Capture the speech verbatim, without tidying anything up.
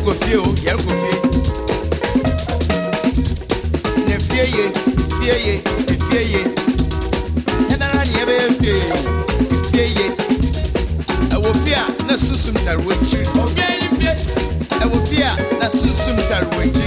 go fie o yɛre go fie ne fie ye fie ye fie ye ɛnara ne yɛbɛyɛ fie ye fie ye ɛwɔ fie a na susum tare wɔ akyiri ɔbea ne fie ɛwɔ fie a na susum tare wɔ akyiri